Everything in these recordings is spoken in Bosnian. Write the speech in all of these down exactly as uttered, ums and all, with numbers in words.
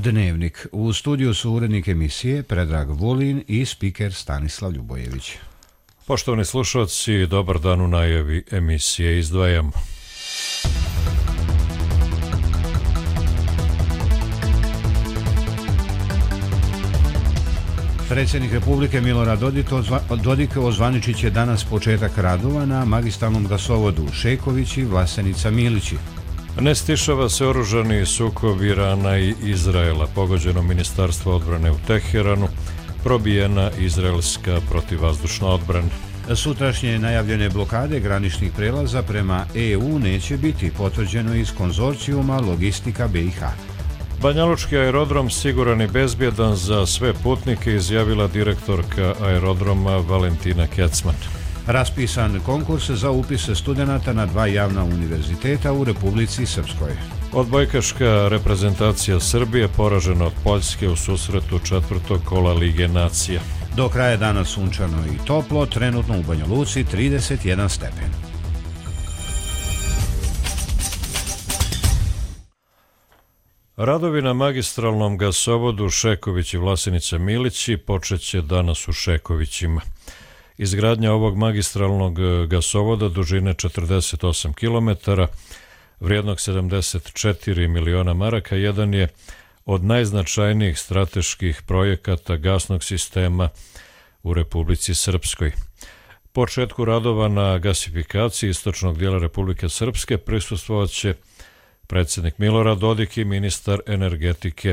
Dnevnik. U studiju su urednik emisije Predrag Vulin i spiker Stanislav Ljubojević. Poštovani slušalci, dobar dan, u najavi emisije izdvajamo. Predsjednik Republike Milorad Dodik ozvaničit će danas početak radova na magistralnom gasovodu Šekovići, Vlasenica, Milići. Ne stišava se oružani sukob Irana i Izraela. Pogođeno Ministarstvo odbrane u Teheranu, probijena izraelska protivvazdušna odbrana. Sutrašnje najavljene blokade graničnih prelaza prema E U neće biti, potvrđeno iz konzorcijuma Logistika B i H. Banjalučki aerodrom siguran i bezbjedan za sve putnike, izjavila direktorka aerodroma Valentina Kecman. Raspisan konkurs za upise studenata na dva javna univerziteta u Republici Srpskoj. Odbojkaška reprezentacija Srbije poražena od Poljske u susretu četvrtog kola Lige nacija. Do kraja dana sunčano i toplo, trenutno u Banja Luci trideset jedan stepen. Radovi na magistralnom gasovodu Šekovići, Vlasenica, Milići počeće danas u Šekovićima. Izgradnja ovog magistralnog gasovoda dužine četrdeset osam kilometara, vrijednog sedamdeset četiri miliona maraka, jedan je od najznačajnijih strateških projekata gasnog sistema u Republici Srpskoj. Početku radova na gasifikaciji istočnog dijela Republike Srpske prisustvovat će predsjednik Milorad Dodik i ministar energetike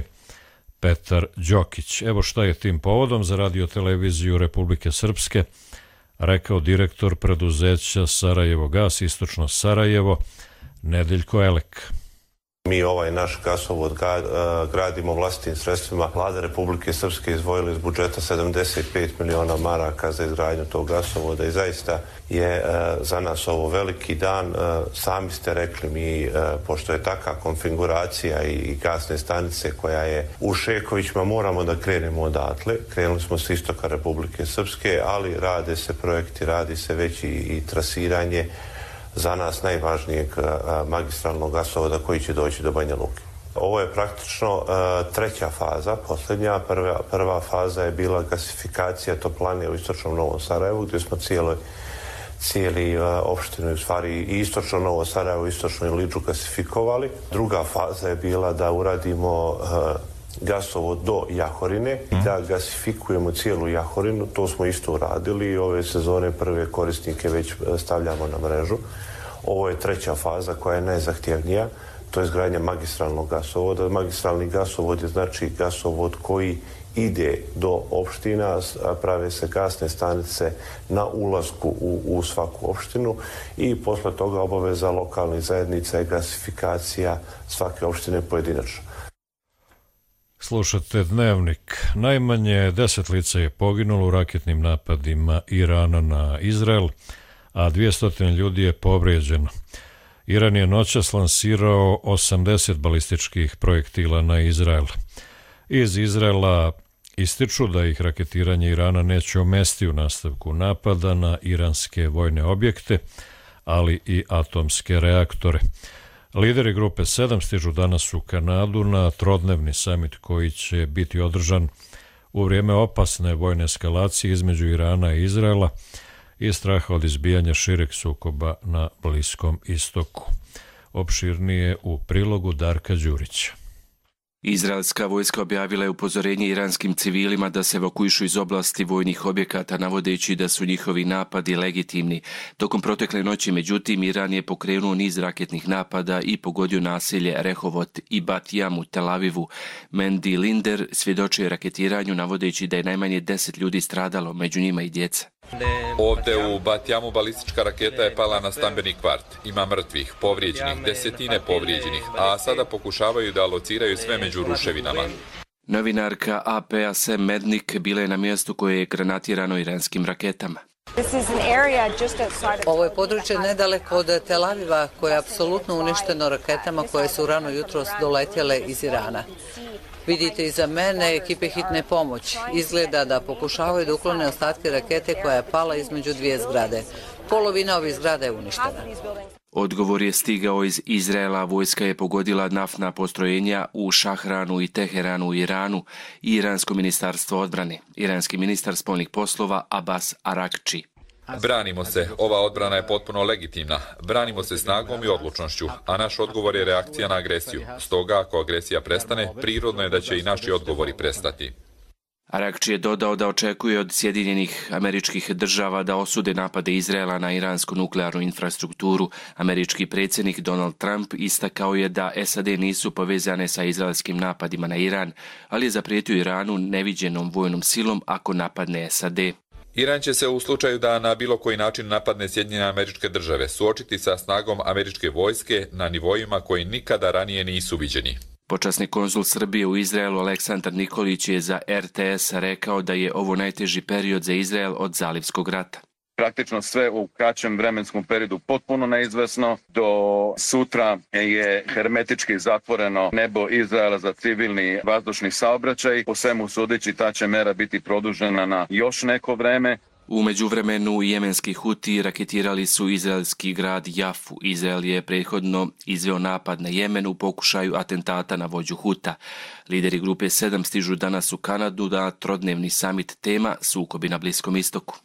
Petar Đokić. Evo šta je tim povodom za radio-televiziju Republike Srpske rekao direktor preduzeća Sarajevo gas, istočno Sarajevo, Nedeljko Elek. Mi ovaj naš gasovod gradimo vlastitim sredstvima. Vlada Republike Srpske izdvojila iz budžeta sedamdeset pet miliona maraka za izgradnju tog gasovoda i zaista je za nas ovo veliki dan. Sami ste rekli, mi, pošto je takva konfiguracija i gasne stanice koja je u Šekovićima, moramo da krenemo odatle. Krenuli smo s istoka Republike Srpske, ali rade se projekti, radi se već i, i trasiranje za nas najvažnijeg magistralnog gasovoda koji će doći do Banja Luke. Ovo je praktično uh, treća faza, posljednja. Prva, prva faza je bila gasifikacija toplane u istočnom Novom Sarajevu, gdje smo cijeli, cijeli uh, opštinu, u stvari i istočno Novo Sarajevo, istočno Iliđu gasifikovali. Druga faza je bila da uradimo uh, gasovod do Jahorine i da gasifikujemo cijelu Jahorinu. To smo isto uradili i ove sezone prve korisnike već stavljamo na mrežu. Ovo je treća faza koja je najzahtjevnija, to je izgradnja magistralnog gasovoda. Magistralni gasovod je znači gasovod koji ide do opština, prave se gasne stanice na ulasku u, u svaku opštinu i posle toga obaveza lokalnih zajednica je gasifikacija svake opštine pojedinačno. Slušate Dnevnik. Najmanje deset lica je poginulo u raketnim napadima Irana na Izrael, a dvjesto ljudi je povrijeđeno. Iran je noćas lansirao osamdeset balističkih projektila na Izrael. Iz Izraela ističu da ih raketiranje Irana neće omesti u nastavku napada na iranske vojne objekte, ali i atomske reaktore. Lideri grupe sedam stižu danas u Kanadu na trodnevni samit koji će biti održan u vrijeme opasne vojne eskalacije između Irana i Izraela i straha od izbijanja šireg sukoba na Bliskom istoku. Opširnije u prilogu Darka Đurića. Izraelska vojska objavila je upozorenje iranskim civilima da se evakuišu iz oblasti vojnih objekata, navodeći da su njihovi napadi legitimni. Tokom protekle noći, međutim, Iran je pokrenuo niz raketnih napada i pogodio naselje Rehovot i Bat Jam u Tel Avivu. Mandy Linder svjedočio raketiranju, navodeći da je najmanje deset ljudi stradalo, među njima i djeca. Ovdje u Bat Jamu balistička raketa je pala na stambeni kvart. Ima mrtvih, povrijeđenih, desetine povrijeđenih, a sada pokušavaju da lociraju sve među ruševinama. Novinarka A P-a Sam Mednik bila je na mjestu koje je granatirano iranskim raketama. Ovo je područje nedaleko od Tel Aviva koje je apsolutno uništeno raketama koje su rano jutros doletjele iz Irana. Vidite iza mene ekipe hitne pomoći. Izgleda da pokušavaju da uklone ostatke rakete koja je pala između dvije zgrade. Polovina ovih zgrada je uništena. Odgovor je stigao iz Izraela. Vojska je pogodila naftna postrojenja u Šahranu i Teheranu u Iranu i Iransko ministarstvo odbrane. Iranski ministar spoljnih poslova Abbas Arakči. Branimo se, ova odbrana je potpuno legitimna. Branimo se snagom i odlučnošću, a naš odgovor je reakcija na agresiju. Stoga, ako agresija prestane, prirodno je da će i naši odgovori prestati. Arakči je dodao da očekuje od Sjedinjenih Američkih Država da osude napade Izraela na iransku nuklearnu infrastrukturu. Američki predsjednik Donald Trump istakao je da S A D nisu povezane sa izraelskim napadima na Iran, ali je zaprijetio Iranu neviđenom vojnom silom ako napadne S A D. Iran će se u slučaju da na bilo koji način napadne Sjedinjene Američke Države suočiti sa snagom američke vojske na nivoima koji nikada ranije nisu viđeni. Počasni konzul Srbije u Izraelu Aleksandar Nikolić je za R T S rekao da je ovo najteži period za Izrael od Zalivskog rata. Praktično sve u kraćem vremenskom periodu potpuno neizvesno. Do sutra je hermetički zatvoreno nebo Izraela za civilni vazdušni saobraćaj. Po svemu sudeći ta će mera biti produžena na još neko vreme. U međuvremenu jemenski Huti raketirali su izraelski grad Jafu. Izrael je prethodno izveo napad na Jemen u pokušaju atentata na vođu Huta. Lideri grupe sedam stižu danas u Kanadu da trodnevni samit tema sukobi na Bliskom istoku.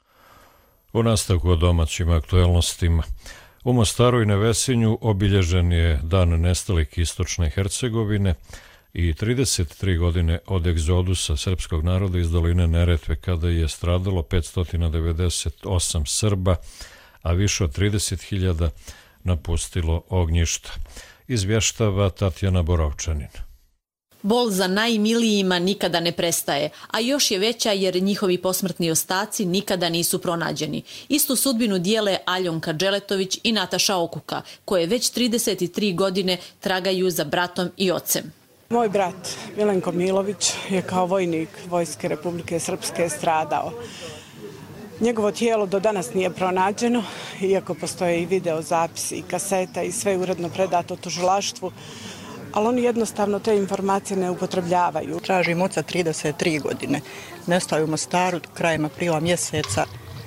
U nastavku o domaćim aktuelnostima. U Mostaru i Nevesinju obilježen je Dan nestalih istočne Hercegovine i trideset tri godine od egzodusa srpskog naroda iz doline Neretve, kada je stradalo petsto devedeset osam Srba, a više od trideset hiljada napustilo ognjišta. Izvještava Tatjana Borovčanin. Bol za najmilijima nikada ne prestaje, a još je veća jer njihovi posmrtni ostaci nikada nisu pronađeni. Istu sudbinu dijele Aljonka Dželetović i Nataša Okuka, koje već trideset tri godine tragaju za bratom i ocem. Moj brat Milenko Milović je kao vojnik Vojske Republike Srpske stradao. Njegovo tijelo do danas nije pronađeno, iako postoje i video zapisi i kaseta i sve uredno predato tužilaštvu, ali oni jednostavno te informacije ne upotrebljavaju. Tražim oca trideset tri godine. Nestao je u Mostaru krajem aprila mjeseca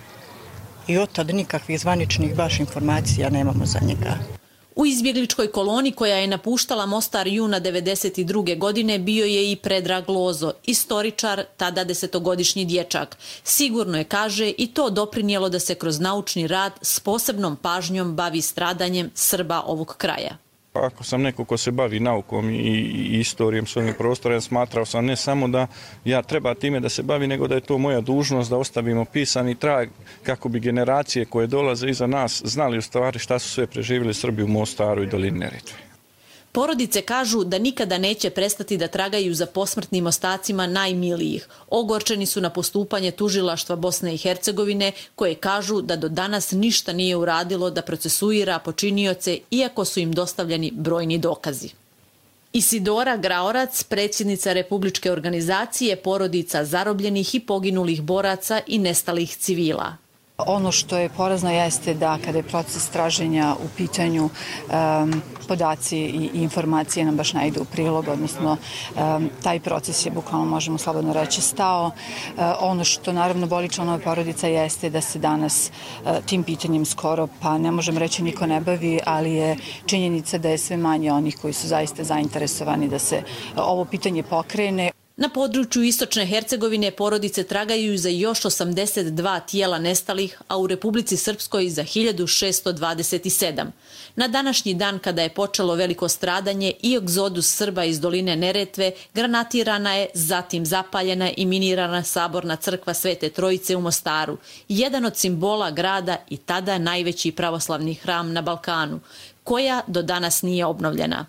i od tada nikakvih zvaničnih baš informacija nemamo za njega. U izbjegličkoj koloni koja je napuštala Mostar juna devedeset druge godine bio je i Predrag Lozo, istoričar, tada desetogodišnji dječak. Sigurno je, kaže, i to doprinijelo da se kroz naučni rad s posebnom pažnjom bavi stradanjem Srba ovog kraja. Ako sam neko ko se bavi naukom i istorijom svojih prostora, ja smatrao sam ne samo da ja treba time da se bavi, nego da je to moja dužnost da ostavimo pisani trag kako bi generacije koje dolaze iza nas znali u stvari šta su sve preživjeli Srbi u Mostaru i dolini Neretve. Porodice kažu da nikada neće prestati da tragaju za posmrtnim ostacima najmilijih. Ogorčeni su na postupanje tužilaštva Bosne i Hercegovine, koje kažu da do danas ništa nije uradilo da procesuira počinioce, iako su im dostavljeni brojni dokazi. Isidora Graorac, predsjednica Republičke organizacije porodica zarobljenih i poginulih boraca i nestalih civila. Ono što je porazno jeste da kada je proces traženja u pitanju, um, podaci i informacije nam baš ne idu u prilog, odnosno um, taj proces je bukvalno, možemo slobodno reći, stao. Uh, ono što naravno boli članove porodica jeste da se danas uh, tim pitanjem skoro, pa ne možem reći niko ne bavi, ali je činjenica da je sve manje onih koji su zaista zainteresovani da se uh, ovo pitanje pokrene. Na području Istočne Hercegovine porodice tragaju za još osamdeset dva tijela nestalih, a u Republici Srpskoj za hiljadu šessto dvadeset sedam. Na današnji dan, kada je počelo veliko stradanje i egzodus Srba iz doline Neretve, granatirana je, zatim zapaljena i minirana saborna crkva Svete Trojice u Mostaru, jedan od simbola grada i tada najveći pravoslavni hram na Balkanu, koja do danas nije obnovljena.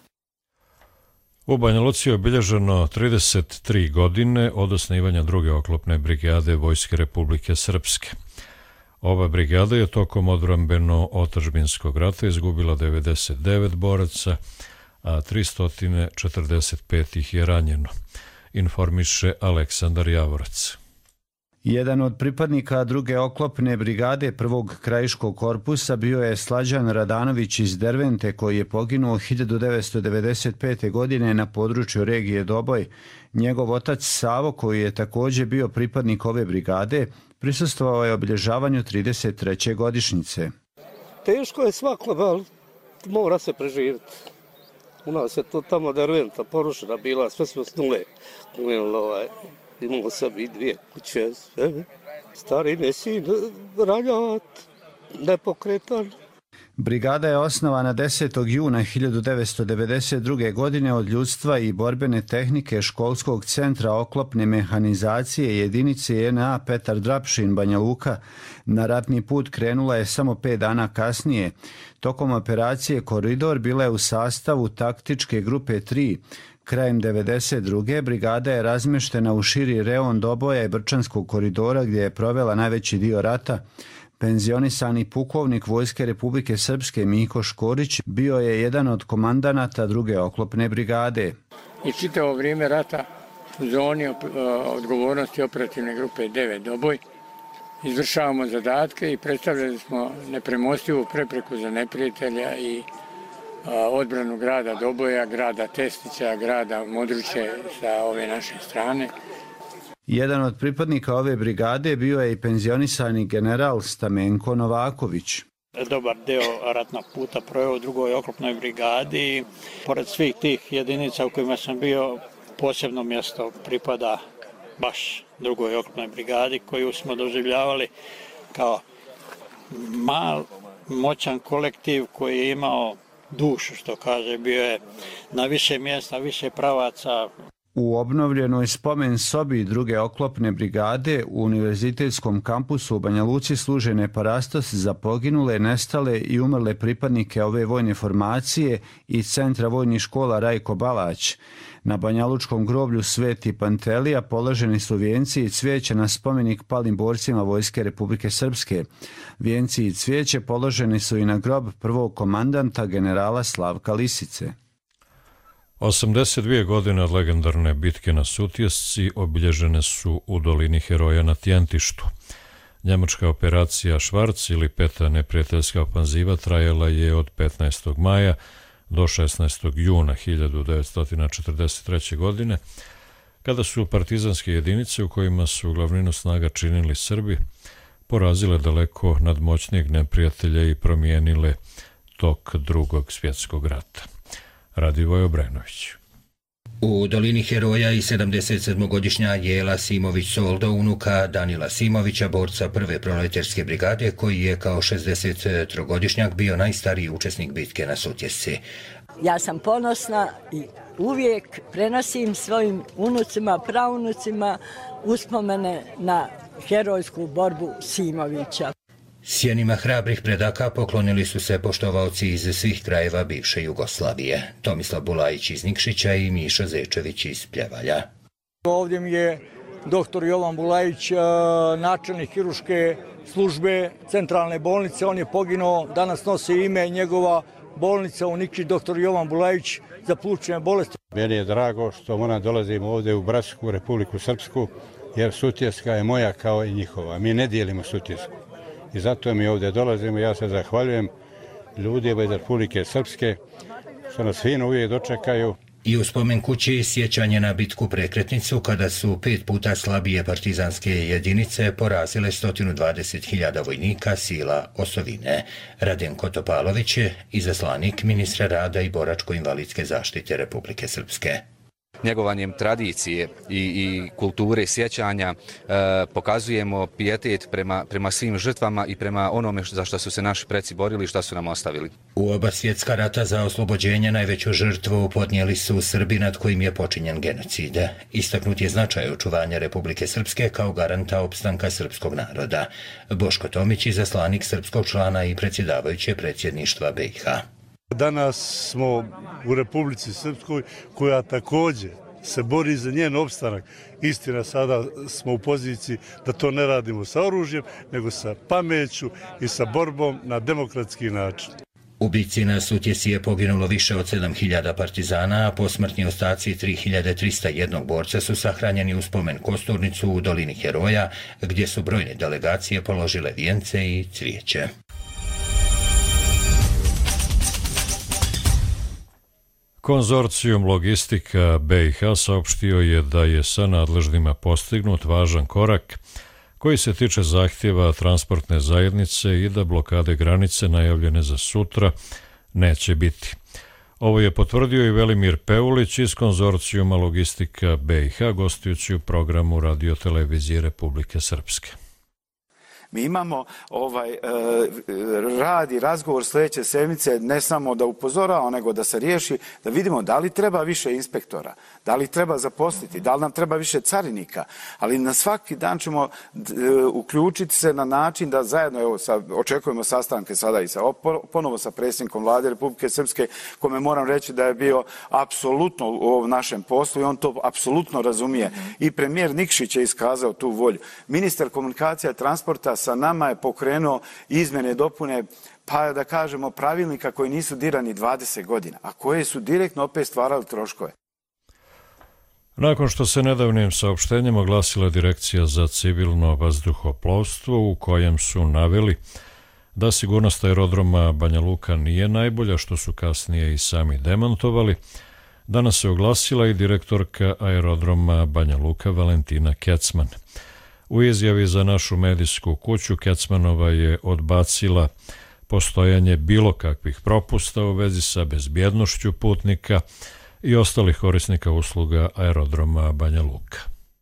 U Banja Luci je obilježeno trideset tri godine od osnivanja druge oklopne brigade Vojske Republike Srpske. Ova brigada je tokom odbrambeno-otadžbinskog rata izgubila devedeset devet boraca, a tristo četrdeset pet ih je ranjeno, informiše Aleksandar Javorac. Jedan od pripadnika druge oklopne brigade prvog krajiškog korpusa bio je Slađan Radanović iz Dervente, koji je poginuo hiljadu devetsto devedeset pete. godine na području regije Doboj. Njegov otac Savo, koji je također bio pripadnik ove brigade, prisustvovao je obilježavanju trideset treće godišnjice. teško je svako, ali mora se preživjeti. U nas je to tamo Derventa porušena bila, sve smo s nule. Ovaj, imamo sebi dvije kuće, sve. Stari nesin, ranjat, nepokretan. Brigada je osnovana desetog juna hiljadu devetsto devedeset druge. godine od ljudstva i borbene tehnike školskog centra oklopne mehanizacije jedinice J N A Petar Drapšin Banja Luka. Na ratni put krenula je samo pet dana kasnije. Tokom operacije Koridor bila je u sastavu taktičke grupe tri. Krajem devedeset druge. brigada je razmeštena u širi reon Doboja i Brčanskog koridora gdje je provela najveći dio rata. Penzionisani pukovnik Vojske Republike Srpske Miko Škorić bio je jedan od komandanata druge oklopne brigade. I čitavo vrijeme rata u zoni odgovornosti operativne grupe devet Doboj izvršavamo zadatke i predstavljali smo nepremostivu prepreku za neprijatelja i odbranu grada Doboja, grada Testića, grada Modruće sa ove naše strane. Jedan od pripadnika ove brigade bio je i penzionisani general Stamenko Novaković. Dobar deo ratnog puta proveo u drugoj oklopnoj brigadi. Pored svih tih jedinica u kojima sam bio, posebno mjesto pripada baš drugoj oklopnoj brigadi koju smo doživljavali kao mal, moćan kolektiv koji je imao dušu, što kaže, bio je na više mjesta, više pravaca. U obnovljenoj spomen sobi druge oklopne brigade u univerzitetskom kampusu u Banja Luci služe parastos za poginule, nestale i umrle pripadnike ove vojne formacije i Centra vojnih škola Rajko Balać. Na banjalučkom groblju Sveti Pantelija položeni su vijenci i cvijeće na spomenik palim borcima Vojske Republike Srpske. Vijenci i cvijeće položeni su i na grob prvog komandanta generala Slavka Lisice. osamdeset dvije godine od legendarne bitke na Sutjesci obilježene su u dolini Heroja na Tjentištu. Njemačka operacija Švarc ili peta neprijateljska ofanziva trajala je od petnaestog maja do šesnaestog juna hiljadu devetsto četrdeset treće. godine, kada su partizanske jedinice u kojima su glavninu snaga činili Srbi porazile daleko nadmoćnijeg neprijatelja i promijenile tok drugog svjetskog rata. Radivoj Obrenović. U dolini Heroja i sedamdesetsedmogodišnja Jela Simović-Soldo, unuka Danila Simovića, borca prve proletarske brigade, koji je kao šezdesettrogodišnjak bio najstariji učesnik bitke na Sutjesci. Ja sam ponosna i uvijek prenosim svojim unucima, praunucima uspomene na herojsku borbu Simovića. Sjenima hrabrih predaka poklonili su se poštovaoci iz svih krajeva bivše Jugoslavije. Tomislav Bulajić iz Nikšića i Miša Zečević iz Pljevalja. Ovdje mi je doktor Jovan Bulajić, načelnik hiruške službe centralne bolnice. On je poginuo, danas nosi ime njegova bolnica u Nikšić, doktor Jovan Bulajić, za plućne bolesti. Meni je drago što moram dolazim ovdje u bratsku Republiku Srpsku, jer Sutjeska je moja kao i njihova. Mi ne dijelimo Sutjesku. I zato mi ovdje dolazimo. Ja se zahvaljujem ljudima iz Republike Srpske što nas fino uvijek dočekaju. I u spomen kući sjećanje na bitku Prekretnicu, kada su pet puta slabije partizanske jedinice porazile sto dvadeset hiljada vojnika sila Osovine. Radenko Topalović je izaslanik ministra rada i boračko-invalidske zaštite Republike Srpske. Njegovanjem tradicije i, i kulture sjećanja e, pokazujemo pijetet prema, prema svim žrtvama i prema onome za što su se naši preci borili i što su nam ostavili. U oba svjetska rata za oslobođenje najveću žrtvu podnijeli su Srbi nad kojim je počinjen genocid. Istaknut je značaj očuvanja Republike Srpske kao garanta opstanka srpskog naroda. Boško Tomić, izaslanik srpskog člana i predsjedavajuće predsjedništva B i H. Danas smo u Republici Srpskoj koja također se bori za njen opstanak. Istina, sada smo u poziciji da to ne radimo sa oružjem, nego sa pameću i sa borbom na demokratski način. U bitci na Sutjesi je poginulo više od sedam hiljada partizana, a posmrtni ostaci tri hiljade trista jedan borca su sahranjeni u spomen kosturnicu u dolini Heroja, gdje su brojne delegacije položile vijence i cvijeće. Konzorcijum Logistika B i H saopštio je da je sa nadležnima postignut važan korak koji se tiče zahtjeva transportne zajednice i da blokade granice najavljene za sutra neće biti. Ovo je potvrdio i Velimir Peulić iz konzorcijuma Logistika B i H, gostujući u programu Radio-televizije Republike Srpske. Mi imamo ovaj, e, rad i razgovor sljedeće sedmice, ne samo da upozoravamo, nego da se riješi, da vidimo da li treba više inspektora, da li treba zaposliti, da li nam treba više carinika, ali na svaki dan ćemo e, uključiti se na način da zajedno, evo, sa, očekujemo sastanke sada i sa, ponovo sa predsjednikom Vlade Republike Srpske, kome moram reći da je bio apsolutno u ovom našem poslu i on to apsolutno razumije. I premijer Nikšić je iskazao tu volju. Ministar komunikacija i transporta sa nama je pokrenuo izmjene i dopune, pa da kažemo, pravilnika koji nisu dirani dvadeset godina, a koje su direktno opet stvarali troškove. Nakon što se nedavnim saopštenjem oglasila Direkcija za civilno vazduhoplovstvo u kojem su naveli da sigurnost aerodroma Banja Luka nije najbolja, što su kasnije i sami demantovali, danas se oglasila i direktorka aerodroma Banja Luka Valentina Kecman. U izjavi za našu medijsku kuću Kecmanova je odbacila postojanje bilo kakvih propusta u vezi sa bezbjednošću putnika i ostalih korisnika usluga aerodroma Banja Luka.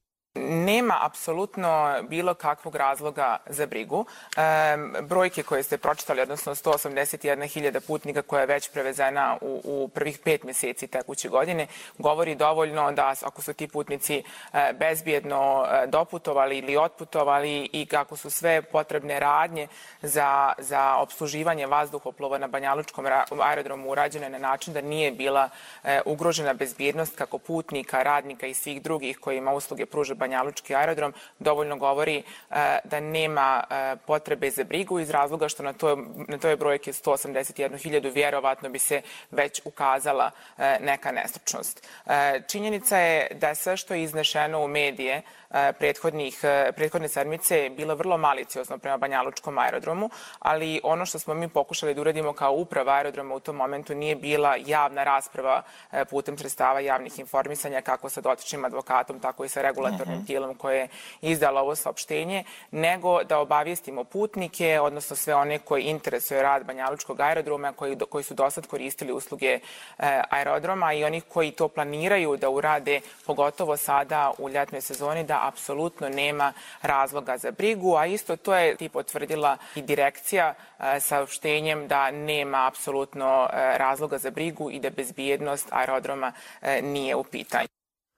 Nema apsolutno bilo kakvog razloga za brigu. E, brojke koje ste pročitali, odnosno sto osamdeset jedna hiljada putnika koja je već prevezena u, u prvih pet mjeseci tekuće godine, govori dovoljno da ako su ti putnici e, bezbjedno e, doputovali ili otputovali i kako su sve potrebne radnje za, za obsluživanje vazduhoplova na Banjalučkom aerodromu urađene na način da nije bila e, ugrožena bezbjednost kako putnika, radnika i svih drugih kojima usluge pruža Banjalučki aerodrom, dovoljno govori e, da nema e, potrebe za brigu iz razloga što na toj, na toj brojke sto osamdeset jedna hiljadu vjerovatno bi se već ukazala e, neka nestručnost. E, činjenica je da sve što je iznešeno u medije e, prethodnih, e, prethodne sedmice je bilo vrlo maliciozno prema Banjalučkom aerodromu, ali ono što smo mi pokušali da uradimo kao uprava aerodroma u tom momentu nije bila javna rasprava e, putem sredstava javnih informisanja kako sa dotičnim advokatom, tako i sa regulatornim tijelom koje je izdalo ovo saopštenje, nego da obavijestimo putnike, odnosno sve one koji interesuje rad Banjalučkog aerodroma, koji, koji su dosad koristili usluge e, aerodroma i oni koji to planiraju da urade, pogotovo sada u ljetnoj sezoni, da apsolutno nema razloga za brigu, a isto to je i potvrdila i direkcija e, saopštenjem da nema apsolutno e, razloga za brigu i da bezbjednost aerodroma e, nije u pitanju.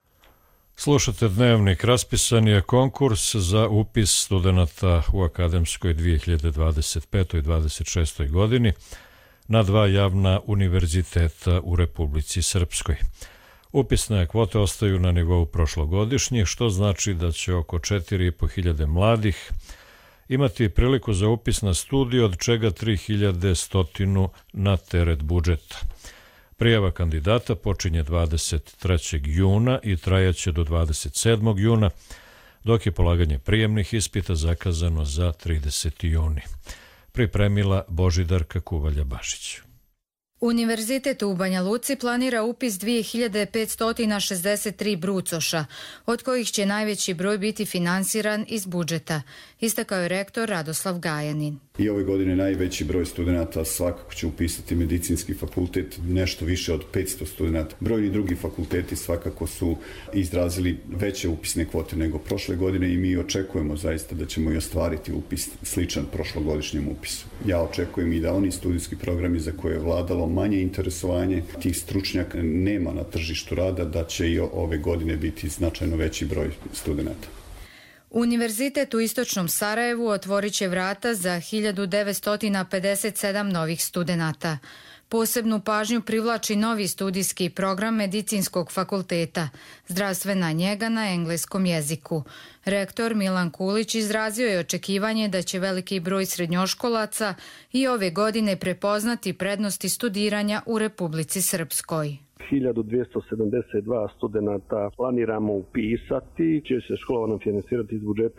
Slušate Dnevnik. Raspisan je konkurs za upis studenata u akademskoj dvije hiljade dvadeset pete i dvadeset šestoj godini na dva javna univerziteta u Republici Srpskoj. Upisne kvote ostaju na nivou prošlogodišnjih, što znači da će oko četiri i po hiljade mladih imati priliku za upis na studij, od čega tri hiljade sto na teret budžeta. Prijava kandidata počinje dvadeset trećeg juna i trajaće do dvadeset sedmog juna, dok je polaganje prijemnih ispita zakazano za trideseti juni. Pripremila Božidarka Kuvalja-Bašić. Univerzitet u Banja Luci planira upis dvije hiljade petsto šezdeset tri brucoša, od kojih će najveći broj biti finansiran iz budžeta, istakao je rektor Radoslav Gajanin. I ove godine najveći broj studenta svakako će upisati medicinski fakultet, nešto više od petsto studenta. Brojni drugi fakulteti svakako su izrazili veće upisne kvote nego prošle godine i mi očekujemo zaista da ćemo i ostvariti upis sličan prošlogodišnjem upisu. Ja očekujem i da oni studijski programi za koje je vladalo manje interesovanje tih stručnjaka nema na tržištu rada, da će i ove godine biti značajno veći broj studenta. Univerzitet u istočnom Sarajevu otvorit će vrata za hiljadu devetsto pedeset sedam novih studenata. Posebnu pažnju privlači novi studijski program medicinskog fakulteta, zdravstvena njega na engleskom jeziku. Rektor Milan Kulić izrazio je očekivanje da će veliki broj srednjoškolaca i ove godine prepoznati prednosti studiranja u Republici Srpskoj. hiljadu dvjesto sedamdeset dva studenta planiramo upisati, će se škola nam finansirati iz budžeta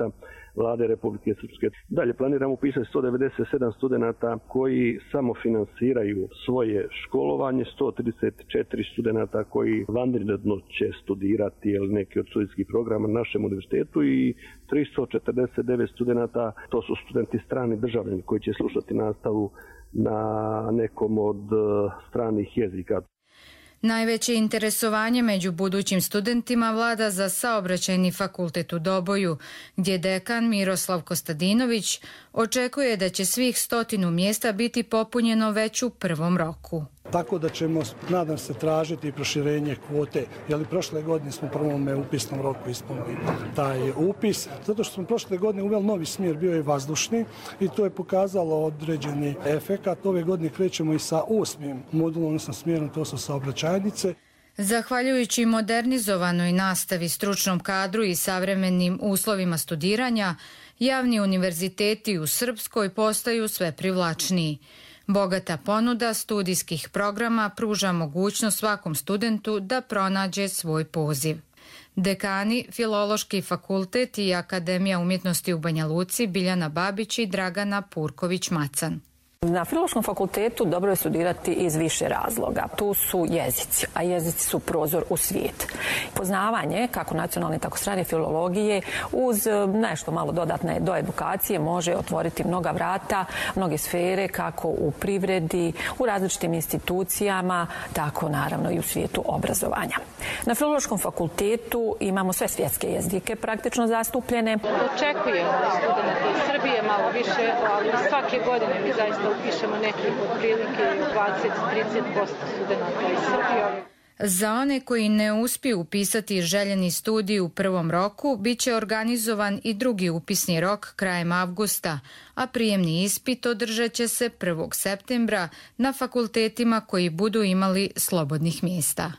vlade Republike Srpske. Dalje planiramo upisati sto devedeset sedam studenata koji samo finansiraju svoje školovanje, sto trideset četiri studenata koji vanredno će studirati ili neki od studijskih programa na našem univerzitetu i tristo četrdeset devet studenata, to su studenti strani državljani koji će slušati nastavu na nekom od stranih jezika. Najveće interesovanje među budućim studentima vlada za Saobraćajni fakultet u Doboju, gdje dekan Miroslav Kostadinović očekuje da će svih stotinu mjesta biti popunjeno već u prvom roku. Tako da ćemo, nadam se, tražiti proširenje kvote, jer prošle godine smo u prvom upisnom roku ispunili taj upis, zato što smo prošle godine uveli novi smjer, bio je vazdušni i to je pokazalo određeni efekat. Ove godine krećemo i sa osmim modulom, odnosno smjerom, to su saobraćajnice. Zahvaljujući modernizovanoj nastavi, stručnom kadru i savremenim uslovima studiranja, javni univerziteti u Srpskoj postaju sve privlačniji. Bogata ponuda studijskih programa pruža mogućnost svakom studentu da pronađe svoj poziv. Dekani, Filološki fakultet i Akademija umjetnosti u Banja Luci Biljana Babić i Dragana Purković-Macan. Na Filološkom fakultetu dobro je studirati iz više razloga. Tu su jezici, a jezici su prozor u svijet. Poznavanje, kako nacionalne, tako strane filologije, uz nešto malo dodatne do edukacije može otvoriti mnoga vrata, mnoge sfere, kako u privredi, u različitim institucijama, tako naravno i u svijetu obrazovanja. Na Filološkom fakultetu imamo sve svjetske jezike praktično zastupljene. Očekujemo studenta iz Srbije malo više, ali svake godine mi zaista upišemo nekih otprilike dvadeset do trideset posto studenta iz Srbije. Za one koji ne uspiju upisati željeni studij u prvom roku, bit će organizovan i drugi upisni rok krajem avgusta, a prijemni ispit održat će se prvog septembra na fakultetima koji budu imali slobodnih mjesta.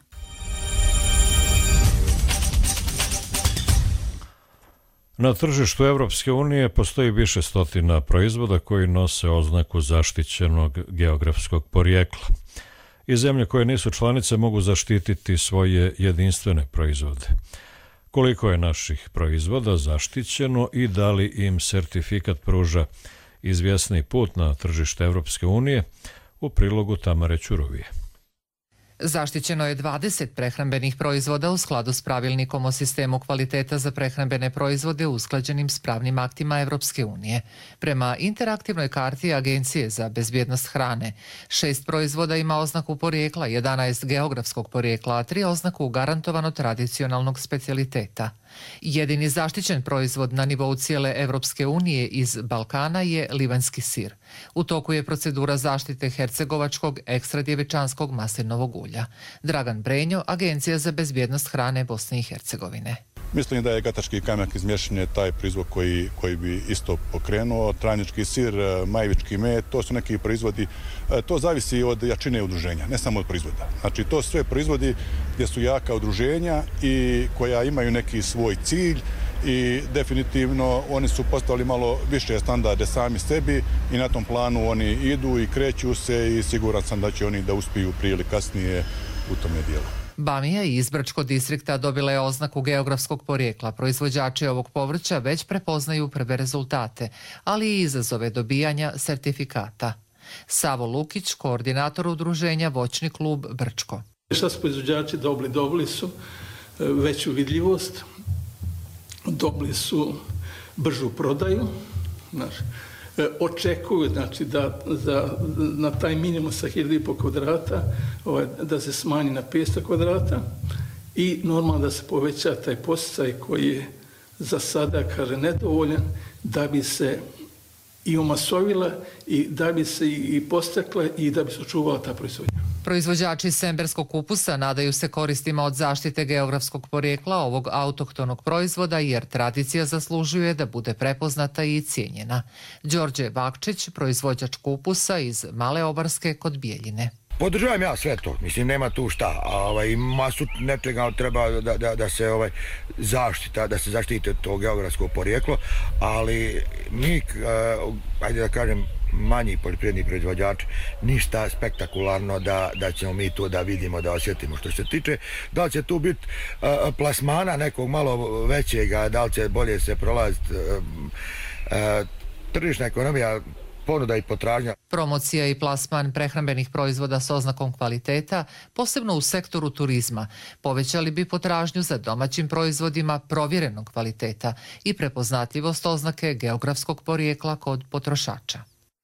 Na tržištu Evropske unije postoji više stotina proizvoda koji nose oznaku zaštićenog geografskog porijekla. I zemlje koje nisu članice mogu zaštititi svoje jedinstvene proizvode. Koliko je naših proizvoda zaštićeno i da li im sertifikat pruža izvjesni put na tržište Evropske unije, u prilogu Tamare Ćurovije. Zaštićeno je dvadeset prehrambenih proizvoda u skladu s pravilnikom o sistemu kvaliteta za prehrambene proizvode usklađenim s pravnim aktima Evropske unije. Prema interaktivnoj karti Agencije za bezbjednost hrane, šest proizvoda ima oznaku porijekla, jedanaest geografskog porijekla, a tri oznaku garantovano tradicionalnog specijaliteta. Jedini zaštićen proizvod na nivou cijele Evropske unije iz Balkana je livanjski sir. U toku je procedura zaštite hercegovačkog ekstra djevičanskog maslinovog ulja. Dragan Brenjo, Agencija za bezbjednost hrane Bosne i Hercegovine. Mislim da je gatački kamek iz Mješine taj proizvod koji, koji bi isto pokrenuo. Travnički sir, majvički med, to su neki proizvodi. To zavisi od jačine udruženja, ne samo od proizvoda. Znači, to su sve proizvodi gdje su jaka udruženja i koja imaju neki svoj cilj i definitivno oni su postavili malo više standarde sami sebi i na tom planu oni idu i kreću se i siguran sam da će oni da uspiju prije ili kasnije u tome dijelu. Bamija iz Brčkog distrikta dobila je oznaku geografskog porijekla. Proizvođači ovog povrća već prepoznaju prve rezultate, ali i izazove dobijanja sertifikata. Savo Lukić, koordinator udruženja Voćni klub Brčko. Šta su proizvođači dobili? Dobili su veću vidljivost, dobili su bržu prodaju, znači, očekuju znači, da za, na taj minimum sa hiljadu i po kvadrata ovaj, da se smanji na petsto kvadrata i normalno da se poveća taj podsticaj koji je za sada, kaže, nedovoljan da bi se i omasovila i da bi se i postakla i da bi se očuvala ta proizvodnja. Proizvođači semberskog kupusa nadaju se koristima od zaštite geografskog porijekla ovog autohtonog proizvoda jer tradicija zaslužuje da bude prepoznata i cijenjena. Đorđe Bakčić, proizvođač kupusa iz Male Obarske kod Bijeljine. Podržavam ja sve to, mislim nema tu šta, a ovaj, masu nečega treba da, da, da se ovaj, zaštita, da se zaštite to geografsko porijeklo, ali mi, uh, ajde da kažem, manji poljoprivredni proizvođači, ništa spektakularno da, da ćemo mi to da vidimo, da osjetimo. Što se tiče, da li će tu biti uh, plasmana nekog malo većega, da li će bolje se prolaziti uh, uh, tržišna ekonomija, ponuda i potražnja. Promocija i plasman prehrambenih proizvoda s oznakom kvaliteta, posebno u sektoru turizma, povećali bi potražnju za domaćim proizvodima provjerenog kvaliteta i prepoznatljivost oznake geografskog porijekla kod potrošača.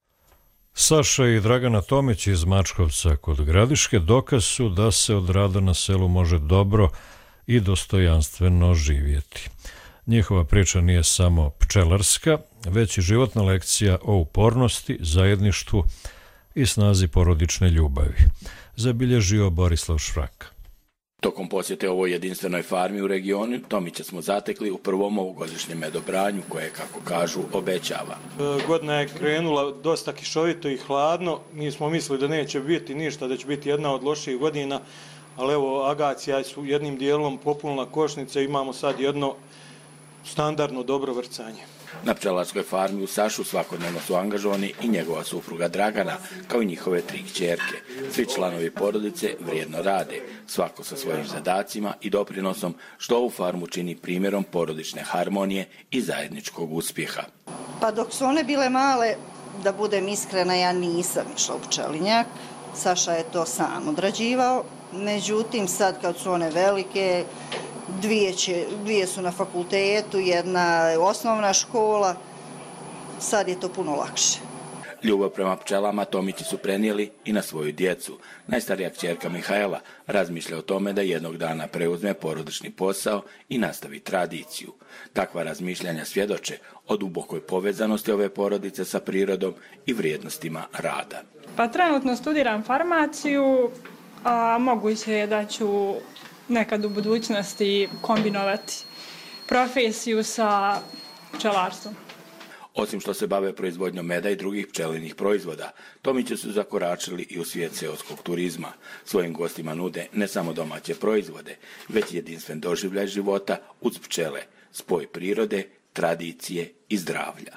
Saša i Dragana Tomić iz Mačkovca kod Gradiške dokaz su da se od rada na selu može dobro i dostojanstveno živjeti. Njihova priča nije samo pčelarska, već i životna lekcija o upornosti, zajedništvu i snazi porodične ljubavi, zabilježio Borislav Šfrak. Tokom posjete ovoj jedinstvenoj farmi u regionu, Tomića smo zatekli u prvom ovogodišnjem medobranju koje, kako kažu, obećava. Godina je krenula dosta kišovito i hladno, mi smo mislili da neće biti ništa, da će biti jedna od loših godina, ali evo, agacija su jednim dijelom popunila košnice, imamo sad jedno standardno dobro vrcanje. Na pčelarskoj farmi u Sašu svakodnevno su angažovani i njegova supruga Dragana, kao i njihove tri kćerke. Svi članovi porodice vrijedno rade, svako sa svojim zadacima i doprinosom, što ovu farmu čini primjerom porodične harmonije i zajedničkog uspjeha. Pa dok su one bile male, da budem iskrena, ja nisam išla u pčelinjak. Saša je to sam odrađivao. Međutim, sad kad su one velike, Dvije, će, dvije su na fakultetu, jedna osnovna škola, sad je to puno lakše. Ljubav prema pčelama Tomići su prenijeli i na svoju djecu. Najstarija kćerka Mihajla razmišlja o tome da jednog dana preuzme porodični posao i nastavi tradiciju. Takva razmišljanja svjedoče o dubokoj povezanosti ove porodice sa prirodom i vrijednostima rada. Pa trenutno studiram farmaciju, a moguće je da ću nekad u budućnosti kombinovati profesiju sa pčelarstvom. Osim što se bave proizvodnjom meda i drugih pčelinjih proizvoda, Tomići su zakoračili i u svijet seoskog turizma. Svojim gostima nude ne samo domaće proizvode, već jedinstven doživljaj života uz pčele, spoj prirode, tradicije i zdravlja.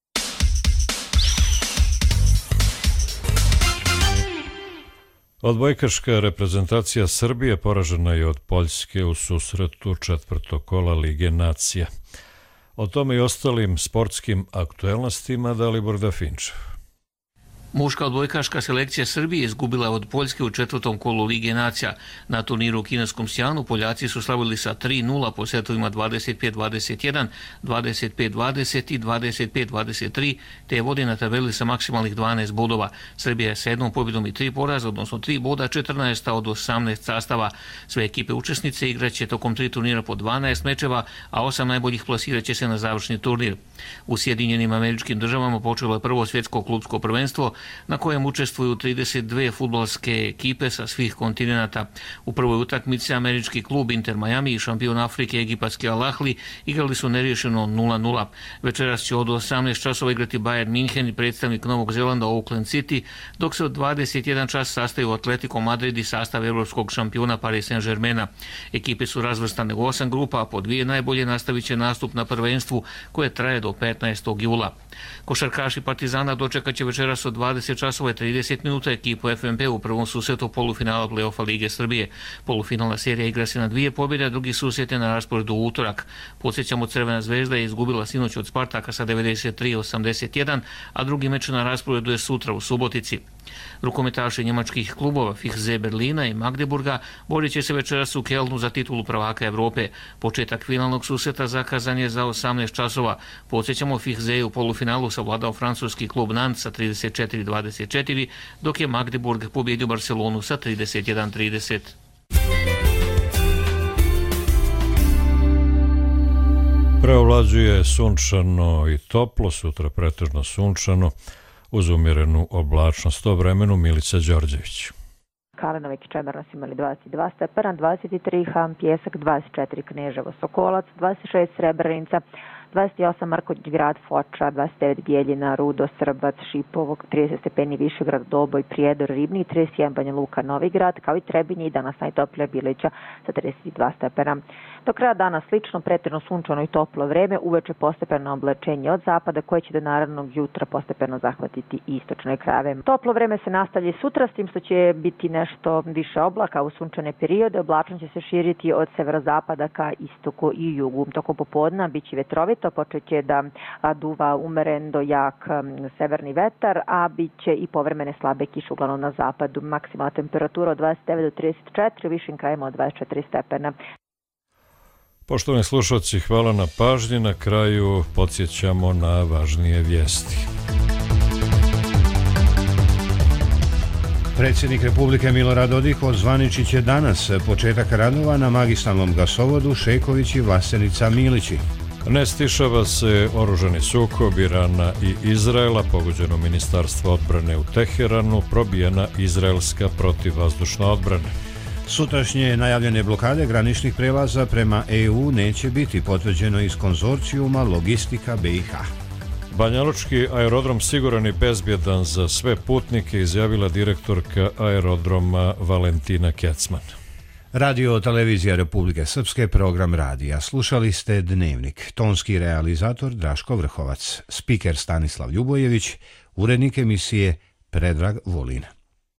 Odbojkaška reprezentacija Srbije poražena je od Poljske u susretu četvrtog kola Lige nacija. O tome i ostalim sportskim aktuelnostima Dalibor Dafinčev. Muška odbojkaška selekcija Srbije izgubila od Poljske u četvrtom kolu Lige nacija. Na turniru u kineskom Sijanu Poljaci su slavili sa tri nula po setovima dvadeset pet dvadeset jedan, dvadeset pet dvadeset i dvadeset pet dvadeset tri, te je vodi na tabeli sa maksimalnih dvanaest bodova. Srbija je sa jednom pobjedom i tri poraza, odnosno tri boda, četrnaesta od osamnaest sastava. Sve ekipe učesnice igraće tokom tri turnira po dvanaest mečeva, a osam najboljih plasiraće se na završni turnir. U Sjedinjenim Američkim Državama počelo je prvo svjetsko klubsko prvenstvo, na kojem učestvuju trideset dve fudbalske ekipe sa svih kontinenata. U prvoj utakmici američki klub Inter Miami i šampion Afrike egipatski Al Ahly igrali su neriješeno nula nula. Večeras će od osamnaest časova igrati Bayern München i predstavnik Novog Zelanda Auckland City, dok se od dvadeset jedan čas sastaju Atletico Madrid i sastav evropskog šampiona Paris Saint-Germaina. Ekipe su razvrstane u osam grupa, a po dvije najbolje nastavit će nastup na prvenstvu koje traje do petnaestog jula. Košarkaši Partizana dočekat će večeras od dvadeset časova i trideset minuta ekipu F M P u prvom susretu polufinala play-offa Lige Srbije. Polufinalna serija igra se na dvije pobjede, a drugi susret je na rasporedu u utorak. Podsjećamo, Crvena zvezda je izgubila sinoć od Spartaka sa devedeset tri osamdeset jedan, a drugi meč na rasporedu je sutra u Subotici. Rukometaši njemačkih klubova F I H Z Berlina i Magdeburga borit će se večeras u Kelnu za titulu prvaka Evrope. Početak finalnog susreta zakazan je za osamnaest časova. Podsjećamo, F I H Z je u polufinalu savladao francuski klub Nantes sa trideset četiri dvadeset četiri, dok je Magdeburg pobjedio Barcelonu sa trideset jedan trideset. Preovlađuje sunčano i toplo, sutra pretežno sunčano, uz umjerenu oblačnost. O vremenu Milica Đorđević. Kalenovik i Čemerno su imali dvadeset dva stepena, dvadeset tri Ham, Pjesak, dvadeset četiri Kneževo, Sokolac, dvadeset šest Srebrenica, dvadeset osam Mrkonjić Grad, Foča, dvadeset devet Bijeljina, Rudo, Srbac, Šipovo, trideset stepeni Višegrad, Doboj, Prijedor, Ribnik, trideset jedan Banja Luka, Novigrad, kao i Trebinje i danas najtoplija Bilića sa trideset dva stepena. Do kraja dana slično, pretežno sunčano i toplo vreme, uveče postepeno oblačenje od zapada koje će do narednog jutra postepeno zahvatiti istočne krajeve. Toplo vreme se nastavlja i sutra, s tim što će biti nešto više oblaka u sunčane periode. Oblačan će se širiti od severozapada ka istoku i jugu. Tokom popodna biće vetrovito, počeće da duva umeren do jak severni vetar, a biće i povremene slabe kiše uglavnom na zapadu. Maksimalna temperatura od dvadeset devet do trideset četiri, u višim krajima od dvadeset četiri stepena. Poštovani slušalci, hvala na pažnji. Na kraju podsjećamo na važnije vijesti. Predsjednik Republike Milorad Dodik odzvaničit će danas početak radova na magistralnom gasovodu Šeković i Vlasenica Milići. Ne stišava se oružani sukob Irana i Izraela, pogođeno Ministarstvo odbrane u Teheranu, probijena izraelska protivvazdušna odbrana. Sutrašnje najavljene blokade graničnih prelaza prema E U neće biti, potvrđeno iz konzorcijuma Logistika B i H. Banjalučki aerodrom siguran i bezbjedan za sve putnike, izjavila direktorka aerodroma Valentina Kecman. Radio televizija Republike Srpske, program radija. Slušali ste Dnevnik. Tonski realizator Draško Vrhovac, spiker Stanislav Ljubojević, urednik emisije Predrag Vulin.